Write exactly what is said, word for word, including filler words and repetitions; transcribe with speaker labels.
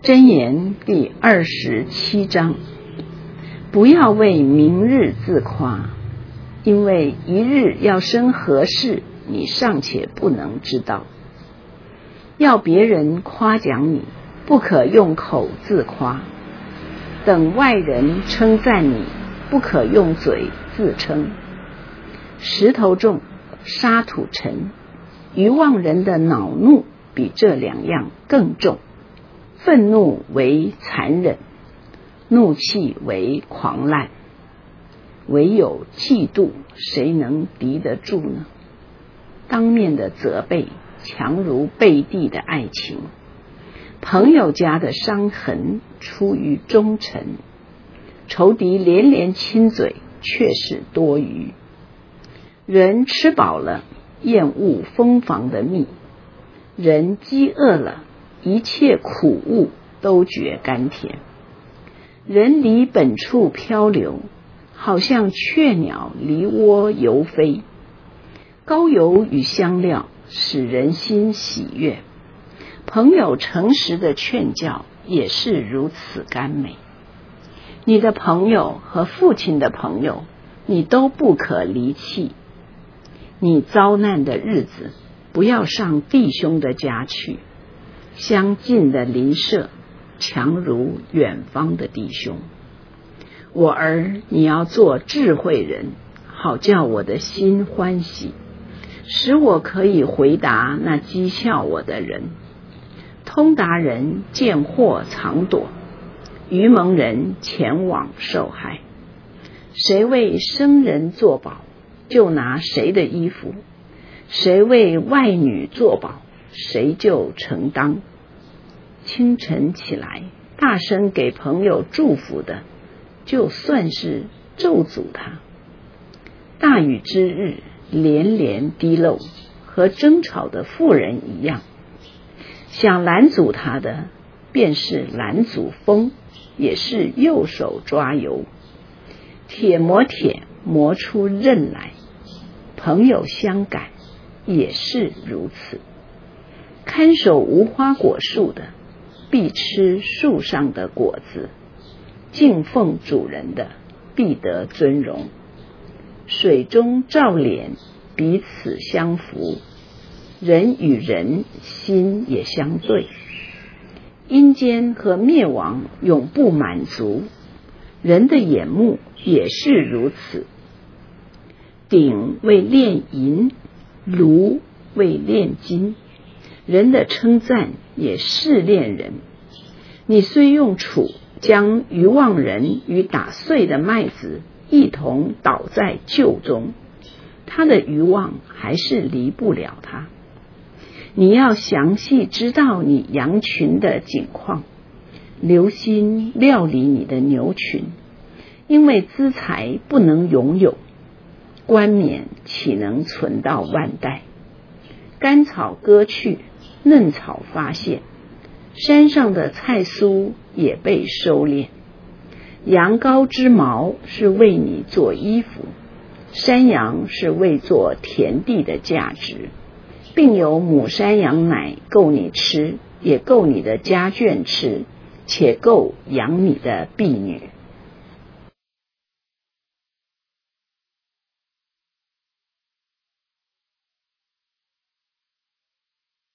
Speaker 1: 箴言第二十七章，不要为明日自夸，因为一日要生何事，你尚且不能知道。要别人夸奖你，不可用口自夸；等外人称赞你，不可用嘴自称。石头重，沙土沉，愚妄人的恼怒比这两样更重。愤怒为残忍，怒气为狂滥，唯有嫉妒，谁能敌得住呢？当面的责备强如背地的爱情，朋友家的伤痕出于忠诚，仇敌连连亲嘴却是多余。人吃饱了，厌恶蜂房的蜜；人饥饿了，一切苦物都觉甘甜。人离本处漂流，好像雀鸟离窝游飞。膏油与香料使人心喜悦，朋友诚实的劝教也是如此甘美。你的朋友和父亲的朋友，你都不可离弃。你遭难的日子，不要上弟兄的家去。相近的邻舍强如远方的弟兄。我儿，你要做智慧人，好叫我的心欢喜，使我可以回答那讥笑我的人。通达人见祸藏躲，愚蒙人前往受害。谁为生人作保，就拿谁的衣服；谁为外女作保，谁就承当。清晨起来，大声给朋友祝福的，就算是咒诅他。大雨之日，连连滴漏，和争吵的妇人一样。想拦阻他的，便是拦阻风，也是右手抓油。铁磨铁，磨出刃来。朋友相感，也是如此。看守无花果树的，必吃树上的果子；敬奉主人的，必得尊荣。水中照脸，彼此相扶；人与人心也相对。阴间和灭亡永不满足，人的眼目也是如此。鼎为炼银，炉为炼金。人的称赞也试炼人。你虽用杵将愚妄人与打碎的麦子一同倒在臼中，他的愚妄还是离不了他。你要详细知道你羊群的景况，留心料理你的牛群，因为资财不能永有，冠冕岂能存到万代？干草割去，嫩草发现，山上的菜蔬也被收敛。羊羔之毛是为你做衣服，山羊是为做田地的价值，并有母山羊奶够你吃，也够你的家眷吃，且够养你的婢女。